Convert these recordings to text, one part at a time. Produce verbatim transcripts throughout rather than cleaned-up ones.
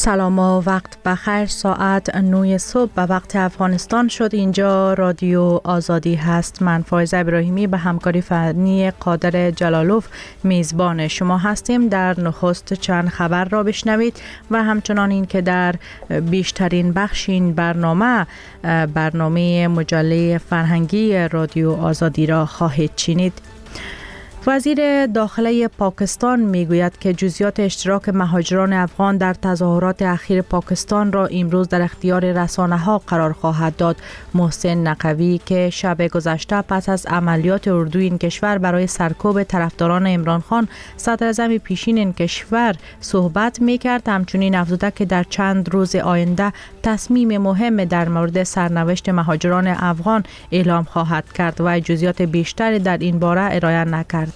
سلام و وقت بخیر. ساعت نه صبح به وقت افغانستان شد. اینجا رادیو آزادی هست. من فایزه ابراهیمی به همکاری فنی قادر جلالوف میزبان شما هستیم. در نخست چند خبر را بشنوید و همچنان این که در بیشترین بخش این برنامه برنامه مجله فرهنگی رادیو آزادی را خواهید شنید. وزیر داخله پاکستان میگوید که جزئیات اشتراک مهاجران افغان در تظاهرات اخیر پاکستان را امروز در اختیار رسانه‌ها قرار خواهد داد. محسن نقوی که شب گذشته پس از عملیات اردوی این کشور برای سرکوب طرفداران عمران خان صدر اعظم پیشین این کشور صحبت میکرد، همچنین افزوده که در چند روز آینده تصمیم مهم در مورد سرنوشت مهاجران افغان اعلام خواهد کرد و جزئیات بیشتری در این باره ارائه نکرد.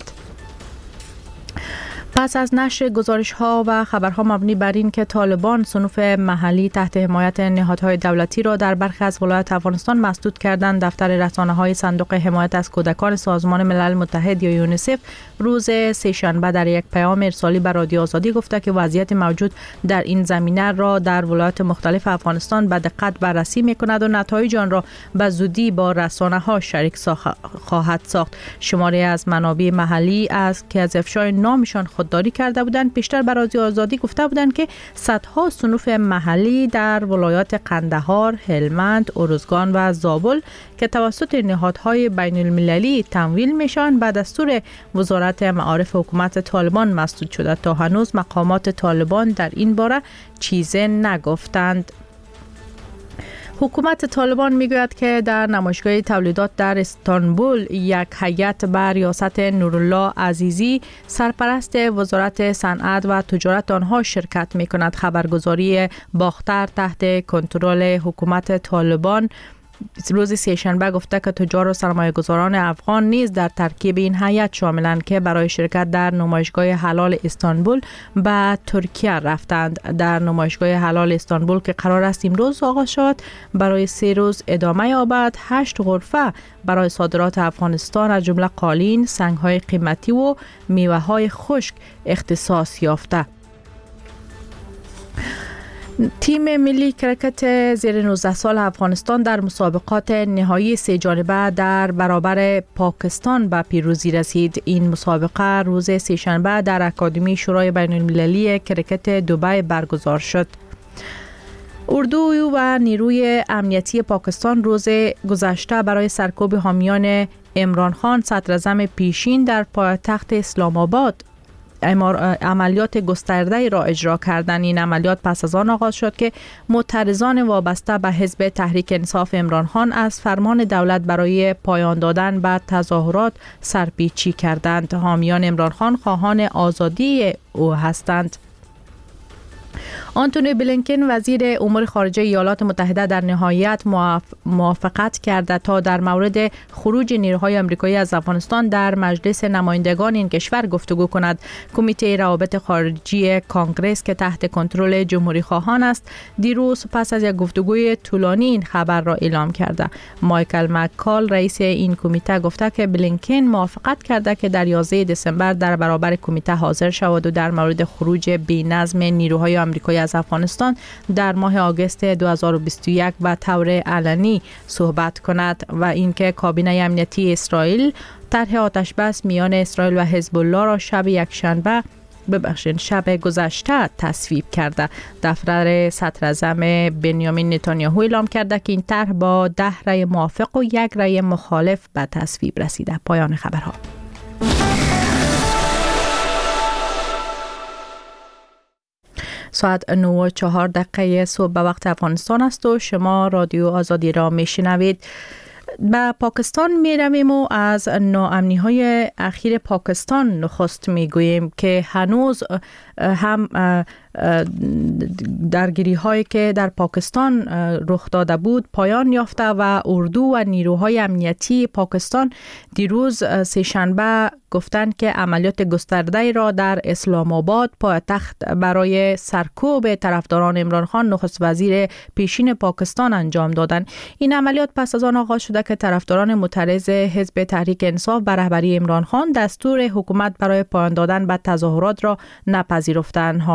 پس از نشر گزارش‌ها و خبرها مبنی بر این که طالبان صنوف محلی تحت حمایت نهادهای دولتی را در برخی از ولایات افغانستان مسدود کردند، دفتر رسانه‌های صندوق حمایت از کودکان سازمان ملل متحد یا یونیسف روز سه‌شنبه در یک پیام ارسالی به رادیو آزادی گفته که وضعیت موجود در این زمینه را در ولایات مختلف افغانستان به دقت بررسی می‌کند و نتایج آن را به زودی با رسانه‌ها شریک خواهد ساخت. شماری از منابع محلی است که از افشای نامشان داری کرده بودند پیشتر به رادیو آزادی گفته بودند که صدها صنوف محلی در ولایات قندهار، هلمند، ارزگان و زابل که توسط نهادهای بین المللی تمویل میشن به دستور وزارت معارف حکومت طالبان مسدود شده. تا هنوز مقامات طالبان در این باره چیزی نگفتند. حکومت طالبان میگوید که در نمایشگاه تولیدات در استانبول یک هیئت به ریاست نورالله عزیزی سرپرست وزارت صنعت و تجارت آنها شرکت میکند. خبرگزاری باختر تحت کنترل حکومت طالبان روز سه‌شنبه گفته که تجار و سرمایه‌گذاران افغان نیز در ترکیب این هیئت شاملند که برای شرکت در نمایشگاه حلال استانبول به ترکیه رفتند. در نمایشگاه حلال استانبول که قرار است امروز آغاز شد برای سه روز ادامه یابد، هشت غرفه برای صادرات افغانستان از جمله قالین، سنگ‌های قیمتی و میوه‌های خشک اختصاص یافته. تیم ملی کرکت زیر نوزده سال افغانستان در مسابقات نهایی سه جانبه در برابر پاکستان به پیروزی رسید. این مسابقه روز سه‌شنبه در اکادمی شورای بین المللی کرکت دبی برگزار شد. اردو و نیروی امنیتی پاکستان روز گذشته برای سرکوب حامیان عمران خان صدر اعظم پیشین در پایتخت اسلام آباد عملیات گسترده را اجرا کردند. این عملیات پس از آن آغاز شد که معترضان وابسته به حزب تحریک انصاف عمران خان از فرمان دولت برای پایان دادن به تظاهرات سرپیچی کردند. حامیان عمران خان خواهان آزادی او هستند. آنتونی بلینکن وزیر امور خارجه ایالات متحده در نهایت موافقت کرده تا در مورد خروج نیروهای آمریکایی از افغانستان در مجلس نمایندگان این کشور گفتگو کند. کمیته روابط خارجی کانگرس که تحت کنترل جمهوری خواهان است دیروز پس از یک گفتگوی طولانی این خبر را اعلام کرده. مایکل مکال رئیس این کمیته گفته که بلینکن موافقت کرده که در یازده دسامبر در برابر کمیته حاضر شود و در مورد خروج بی‌نظم نیروهای آمریکایی از افغانستان در ماه آگوست دو هزار و بیست و یک به طور علنی صحبت کند و اینکه کابینه امنیتی اسرائیل طرح آتش بس میان اسرائیل و حزب الله را شب یکشنبه ببخشید شب گذشته تصویب کرده. دفتر صدر اعظم بنیامین نتانیاهو اعلام کرده که این طرح با ده رأی موافق و یک رأی مخالف به تصویب رسیده. پایان خبرها. ساعت نه و چهار دقیقه صبح به وقت افغانستان است و شما رادیو آزادی را میشنوید. به پاکستان می رویم و از ناامنی های اخیر پاکستان نخست می گوییم که هنوز هم درگیری هایی که در پاکستان رخ داده بود پایان یافته و اردو و نیروهای امنیتی پاکستان دیروز سه‌شنبه گفتند که عملیات گسترده را در اسلام آباد پایتخت برای سرکوب طرفداران عمران خان نخست وزیر پیشین پاکستان انجام دادند. این عملیات پس از آن آغاز شده که طرفداران معترض حزب تحریک انصاف به رهبری عمران خان دستور حکومت برای پایان دادن به تظاهرات را نپذیرفتند. حامیان عمران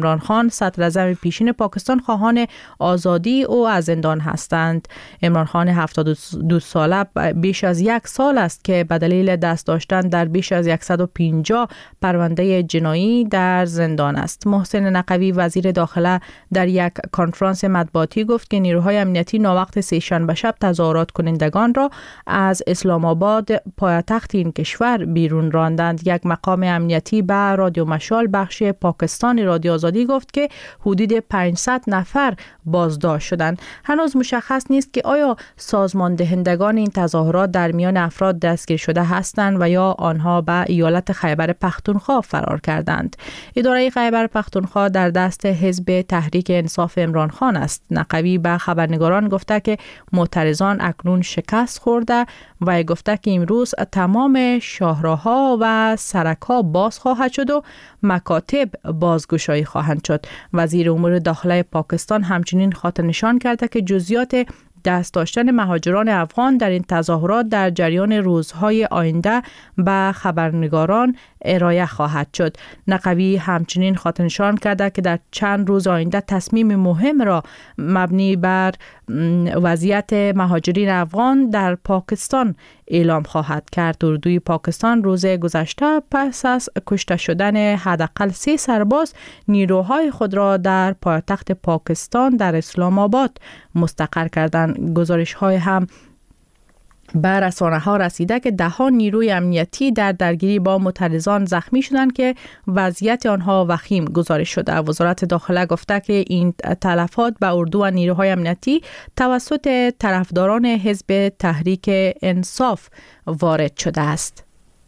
عمران خان صدر اعظم پیشین پاکستان خواهان آزادی او از زندان هستند. عمران خان هفتاد و دو ساله بیش از یک سال است که به دلیل دست داشتن در بیش از صد و پنجاه پرونده جنایی در زندان است. محسن نقوی وزیر داخله در یک کنفرانس مطبوعاتی گفت که نیروهای امنیتی ناوقت سه‌شنبه شب تظاهرات کنندگان را از اسلام آباد پایتخت این کشور بیرون راندند. یک مقام امنیتی به رادیو مشال بخش پاکستان رادیو آزادی گفت که حدود پانصد نفر بازداشت شدند. هنوز مشخص نیست که آیا سازمان دهندگان این تظاهرات در میان افراد دستگیر شده هستند و یا آنها به ایالت خیبر پختونخوا فرار کردند. اداره خیبر پختونخوا در دست حزب تحریک انصاف عمران خان است. نقوی به خبرنگاران گفته که معترضان اکنون شکست خورده و گفته که امروز تمام شاهراها و سرک‌ها باز خواهد شد و مکاتب بازگشایی خواهند شد. وزیر امور داخله پاکستان همچنین خاطر نشان کرده که جزئیات دست داشتن مهاجران افغان در این تظاهرات در جریان روزهای آینده به خبرنگاران ارائه خواهد شد. نقوی همچنین خاطر نشان کرده که در چند روز آینده تصمیم مهم را مبنی بر وضعیت مهاجرین افغان در پاکستان اعلام خواهد کرد. اردوی پاکستان روز گذشته پس از کشته شدن حداقل سه سرباز نیروهای خود را در پایتخت پاکستان در اسلام آباد مستقر کردند. گزارش های هم به رسانه ها رسیده که ده ها نیروی امنیتی در درگیری با معترضان زخمی شدند که وضعیت آنها وخیم گزارش شده. وزارت داخله گفته که این تلفات به اردو و نیروهای امنیتی توسط طرفداران حزب تحریک انصاف وارد شده است.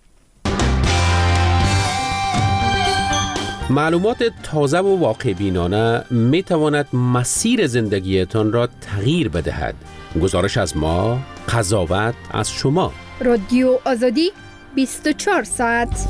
معلومات تازه و واقع بینانه می تواند مسیر زندگیتان را تغییر بدهد. گزارش از ما، قضاوت از شما. رادیو آزادی بیست و چهار ساعت.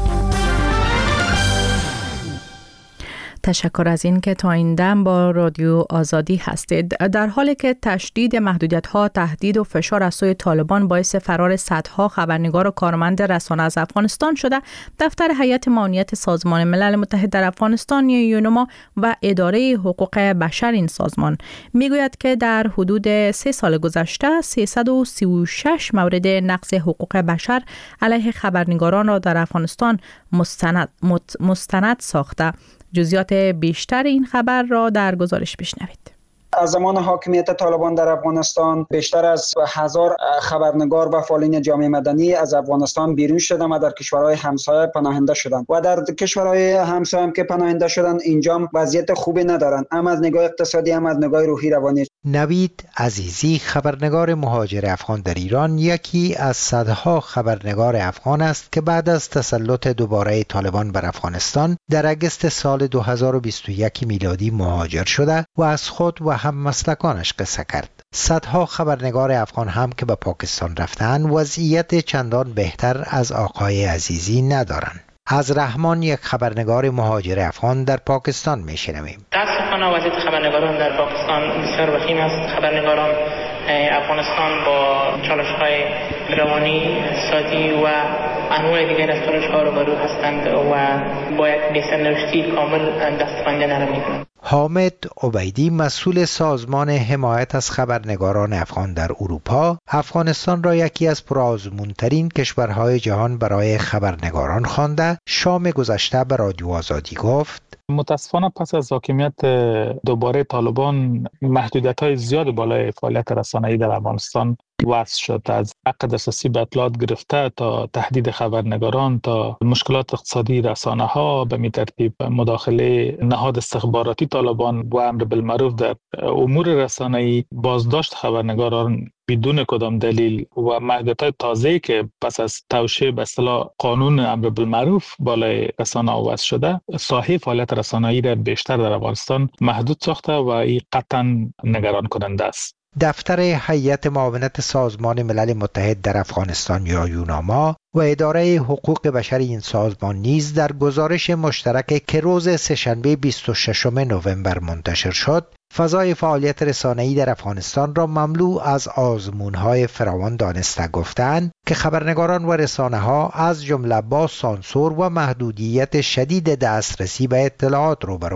تشکر از این که تا این دم با رادیو آزادی هستید. در حالی که تشدید محدودیت‌ها، تهدید و فشار از سوی طالبان باعث فرار صدها خبرنگار و کارمند رسانه از افغانستان شده، دفتر هیئت معاونیت سازمان ملل متحد در افغانستان یا یونما و اداره حقوق بشر این سازمان میگوید که در حدود سه سال گذشته سیصد و سی و شش مورد نقض حقوق بشر علیه خبرنگاران را در افغانستان مستند مستند ساخته. جزئیات بیشتر این خبر را در گزارش بشنوید. از زمان حاکمیت طالبان در افغانستان بیشتر از هزار خبرنگار و فعالین جامعه مدنی از افغانستان بیرون شدند و در کشورهای همسایه پناهنده شدند و در کشورهای همسایه هم که پناهنده شدند اینجا وضعیت خوبی ندارند، هم از نگاه اقتصادی هم از نگاه روحی روانی. نوید عزیزی خبرنگار مهاجر افغان در ایران یکی از صدها خبرنگار افغان است که بعد از تسلط دوباره طالبان بر افغانستان در اگست سال دو هزار و بیست و یک میلادی مهاجر شده و از خود و هم مسلکانش قصه کرد. صدها خبرنگار افغان هم که به پاکستان رفتن وضعیت چندان بهتر از آقای عزیزی ندارند. از رحمان یک خبرنگار مهاجر افغان در پاکستان میشنویم. متاسفانه وضعیت خبرنگاران در پاکستان بسیار وخیم است. خبرنگاران افغانستان با چالش‌های روانی، اقتصادی و انواع دیگر از چالش‌ها روبرو هستند و با یک سرنوشتی کامل دست‌بندی نمی‌کنند. حامد عبیدی مسئول سازمان حمایت از خبرنگاران افغان در اروپا، افغانستان را یکی از پرآزمون‌ترین کشورهای جهان برای خبرنگاران خوانده، شام گذشته به رادیو آزادی گفت: متاسفانه پس از حاکمیت دوباره طالبان محدودیت‌های زیاد بالای فعالیت رسانه‌ای در افغانستان وضع شد. از حق دسترسی به اطلاعات گرفته تا تهدید خبرنگاران تا مشکلات اقتصادی رسانه‌ها، به می ترتیب مداخله نهاد استخباراتی طالبان و امر بالمعروف در امور رسانه‌ای، بازداشت خبرنگاران بدون کدام دلیل و محدودیت‌های تازه‌ای که پس از توشیح به اصطلاح قانون امر بالمعروف بالای رسانه‌ها وضع شده، ساحه فعالیت رسانه‌ای را بیشتر در افغانستان محدود ساخته و این قطعاً نگران کننده است. دفتر هیئت معاونت سازمان ملل متحد در افغانستان یا یوناما و اداره حقوق بشر این سازمان نیز در گزارش مشترک که روز سه‌شنبه بیست و ششم نوامبر منتشر شد، فضای فعالیت رسانه‌ای در افغانستان را مملو از آزمون‌های فراوان دانسته گفتند که خبرنگاران و رسانه‌ها از جمله با سانسور و محدودیت شدید دسترسی به اطلاعات روبروند.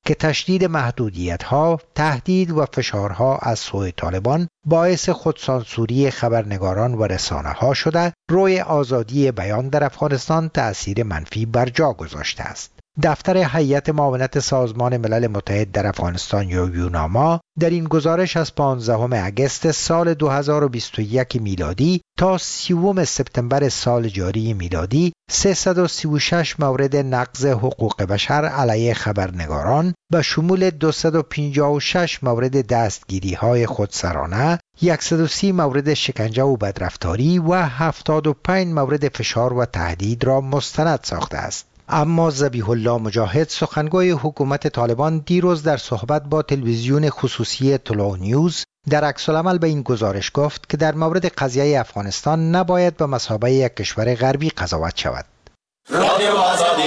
که تشدید محدودیت‌ها، تهدید و فشارها از سوی طالبان باعث خودسانسوری خبرنگاران و رسانه‌ها شده، روی آزادی بیان در افغانستان تأثیر منفی بر جا گذاشته است. دفتر هیئت معاونت سازمان ملل متحد در افغانستان یا یوناما در این گزارش از پانزدهم اگست سال دو هزار و بیست و یک میلادی تا سیوم سپتامبر سال جاری میلادی سیصد و سی و شش مورد نقض حقوق بشر علیه خبرنگاران به شمول دویست و پنجاه و شش مورد دستگیری های خودسرانه، صد و سی مورد شکنجه و بدرفتاری و هفتاد و پنج مورد فشار و تهدید را مستند ساخته است. اما ذبیح الله مجاهد، سخنگوی حکومت طالبان، دیروز در صحبت با تلویزیون خصوصی طلوع نیوز در عکس‌العمل به این گزارش گفت که در مورد قضیه افغانستان نباید به مثابه یک کشور غربی قضاوت شود. رادیو آزادی.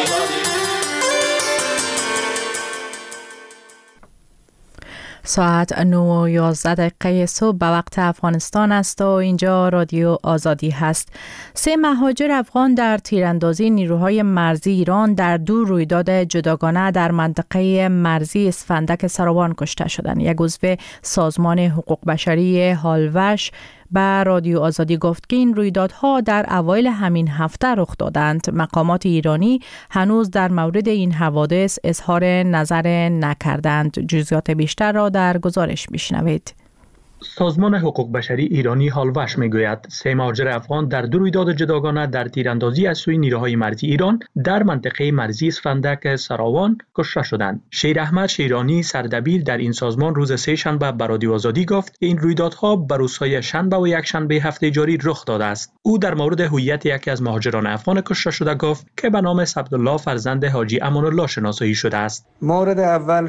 ساعت نه و یازده دقیقه صبح به وقت افغانستان است و اینجا رادیو آزادی هست. سه مهاجر افغان در تیراندازی نیروهای مرزی ایران در دو رویداد جداگانه در منطقه مرزی اسفندک سروان کشته شدند. یک عضو سازمان حقوق بشری هالوش به رادیو آزادی گفت که این رویدادها در اوایل همین هفته رخ دادند. مقامات ایرانی هنوز در مورد این حوادث اظهار نظر نکردند. جزئیات بیشتر را در گزارش میشنوید. سازمان حقوق بشری ایرانی هالوش میگوید سه مهاجر افغان در دو رویداد جداگانه در تیراندازی از سوی نیروهای مرزی ایران در منطقه مرزی اسفندک سراوان کشته شدند. شیر احمد شیرانی سردبیر در این سازمان روز سه شنبه به رادیو آزادی گفت که این رویدادها بر روزهای شنبه و یک شنبه هفته جاری رخ داده است. او در مورد هویت یکی از مهاجران افغان کشته شده گفت که به نام عبدالله فرزند حاجی امان الله شناسایی شده است. مورد اول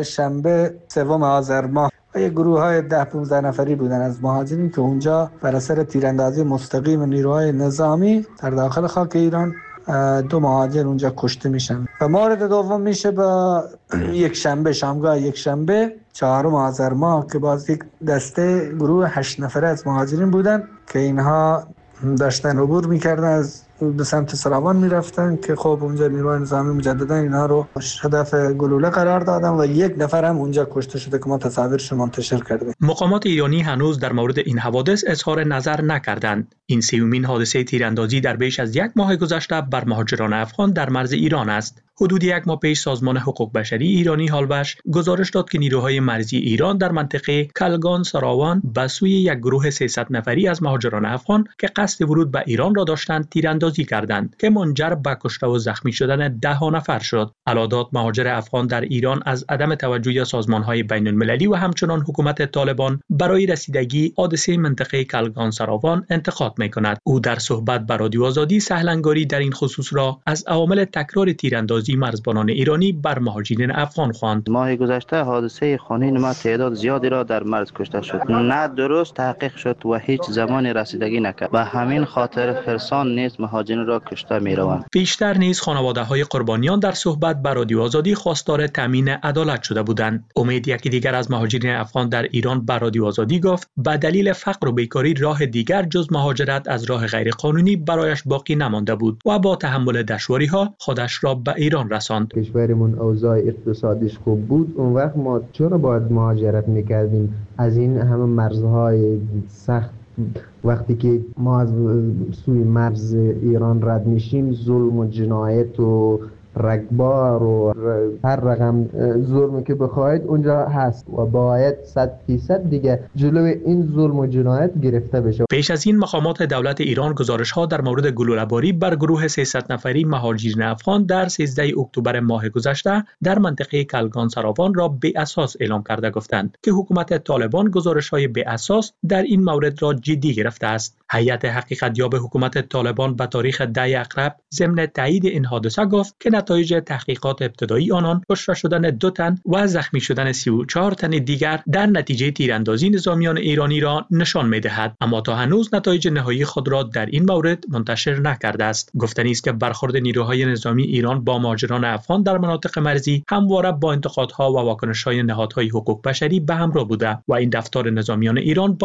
شنبه سوم آذر ماه یه گروه های ده پانزده نفری بودن از مهاجرین که اونجا بر اثر تیراندازی مستقیم نیروهای نظامی در داخل خاک ایران دو مهاجر اونجا کشته میشن. و مورد دوم میشه با یک شنبه شامگاه یک شنبه چهارم آذر ماه که باز یک دسته گروه هشت نفره از مهاجرین بودن که اینها داشتن عبور میکردن از به سمت سراوان میرفتن که خب اونجا نیروهای نظامی مجددا اینا رو هدف گلوله قرار دادن و یک نفر هم اونجا کشته شده که ما تصاویرش منتشر کردیم. مقامات ایرانی هنوز در مورد این حوادث اظهار نظر نکردند. این سومین حادثه تیراندازی در بیش از یک ماه گذشته بر مهاجران افغان در مرز ایران است. حدود یک ماه پیش سازمان حقوق بشری ایرانی هالوش گزارش داد که نیروهای مرزی ایران در منطقه کلگان سراوان به سوی یک گروه سیصد نفری از مهاجران افغان که قصد ورود به ایران را داشتند تیراندازی کردند که منجر به کشته و زخمی شدن ده ها نفر شد. علادات مهاجر افغان در ایران از عدم توجه سازمان‌های بین‌المللی و همچنان حکومت طالبان برای رسیدگی حادثه منطقه کلگان سراوان انتقاد می‌کند. او در صحبت با رادیو آزادی سهلنگاری در این خصوص را از عوامل تکرار تیراندازی مرزبانان ایرانی بر مهاجرین افغان خواند. ماه گذشته حادثه خانین ما تعداد زیادی را در مرز کشته شد. نه درست تحقیق شد و هیچ زمان رسیدگی نکرد. به همین خاطر فرسان نیز مهاجرین را کشته می‌روند. بیشتر نیز خانواده‌های قربانیان در صحبت با رادیو آزادی خواستار تامین عدالت شده بودند. امید یکی دیگر از مهاجرین افغان در ایران با رادیو آزادی گفت به دلیل فقر و بیکاری راه دیگر جز مهاجرت از راه غیرقانونی برایش باقی نمانده بود و با تحمل دشواری‌ها خودش را به ایران رساند. کشورمون اوضاع اقتصادیش خوب بود، اون وقت ما چرا باید مهاجرت میکردیم از این همه مرزهای سخت؟ وقتی که ما از سوی مرز ایران رد میشیم ظلم و جنایت و رگبار و هر رقم ظلمی که بخواید اونجا هست و باید صد فیصد دیگه جلوی این ظلم و جنایت گرفته بشه. پیش از این مقامات دولت ایران گزارش ها در مورد گلوله‌باری بر گروه سیصد نفری مهاجرین افغان در سیزده اکتبر ماه گذشته در منطقه کلگان سراوان را بی اساس اعلام کرده گفتند که حکومت طالبان گزارش های بی اساس در این مورد را جدی گرفته است. هیئت حقیقت یاب حکومت طالبان به تاریخ ده اقرب ضمن تایید این حادثه گفت که نتایج تحقیقات ابتدایی آنان کشته شدن دو تن و زخمی شدن سی و چهار تن دیگر در نتیجه تیراندازی نظامیان ایرانی را نشان می‌دهد، اما تا هنوز نتایج نهایی خود را در این مورد منتشر نکرده است. گفتنی است که برخورد نیروهای نظامی ایران با مهاجران افغان در مناطق مرزی همواره با انتقادها و واکنش‌های نهادهای حقوق بشری به همراه بوده و این رفتار نظامیان ایران با